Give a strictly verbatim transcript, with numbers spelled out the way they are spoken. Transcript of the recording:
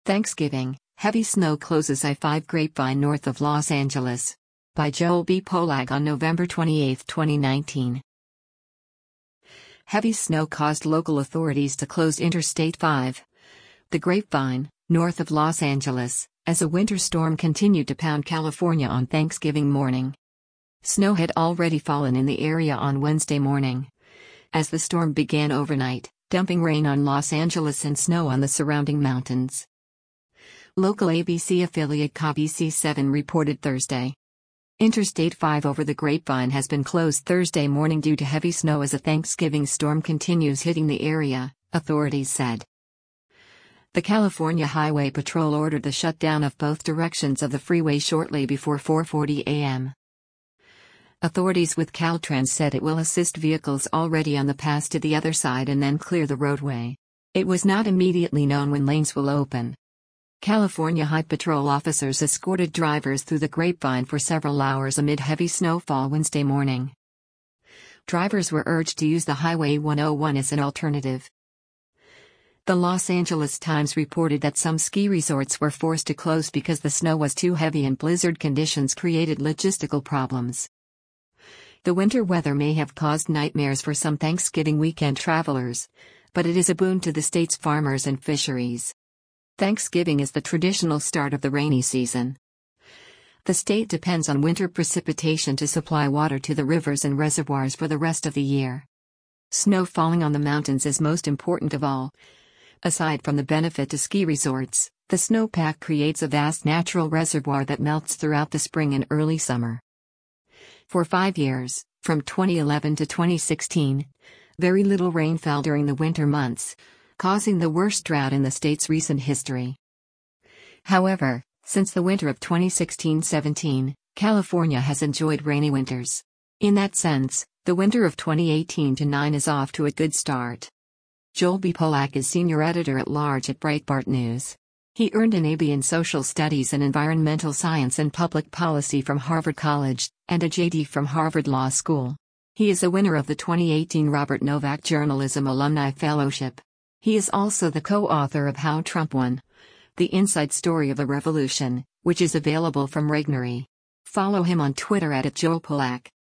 Thanksgiving, heavy snow closes I five Grapevine north of Los Angeles. By Joel B. Polak on November twenty-eighth, twenty nineteen. Heavy snow caused local authorities to close Interstate five, the Grapevine, north of Los Angeles, as a winter storm continued to pound California on Thanksgiving morning. Snow had already fallen in the area on Wednesday morning, as the storm began overnight, dumping rain on Los Angeles and snow on the surrounding mountains. Local A B C affiliate K B C seven reported Thursday. Interstate five over the Grapevine has been closed Thursday morning due to heavy snow as a Thanksgiving storm continues hitting the area, authorities said. The California Highway Patrol ordered the shutdown of both directions of the freeway shortly before four forty a m Authorities with Caltrans said it will assist vehicles already on the pass to the other side and then clear the roadway. It was not immediately known when lanes will open. California Highway Patrol officers escorted drivers through the Grapevine for several hours amid heavy snowfall Wednesday morning. Drivers were urged to use the Highway one oh one as an alternative. The Los Angeles Times reported that some ski resorts were forced to close because the snow was too heavy and blizzard conditions created logistical problems. The winter weather may have caused nightmares for some Thanksgiving weekend travelers, but it is a boon to the state's farmers and fisheries. Thanksgiving is the traditional start of the rainy season. The state depends on winter precipitation to supply water to the rivers and reservoirs for the rest of the year. Snow falling on the mountains is most important of all. Aside from the benefit to ski resorts, the snowpack creates a vast natural reservoir that melts throughout the spring and early summer. For five years, from twenty eleven to twenty sixteen, very little rain fell during the winter months, causing the worst drought in the state's recent history. However, since the winter of twenty sixteen seventeen, California has enjoyed rainy winters. In that sense, the winter of twenty eighteen to nineteen is off to a good start. Joel B. Polak is senior editor-at-large at Breitbart News. He earned an A B in Social Studies and Environmental Science and Public Policy from Harvard College, and a J D from Harvard Law School. He is a winner of the twenty eighteen Robert Novak Journalism Alumni Fellowship. He is also the co-author of How Trump Won: The Inside Story of a Revolution, which is available from Regnery. Follow him on Twitter at Joel Polak.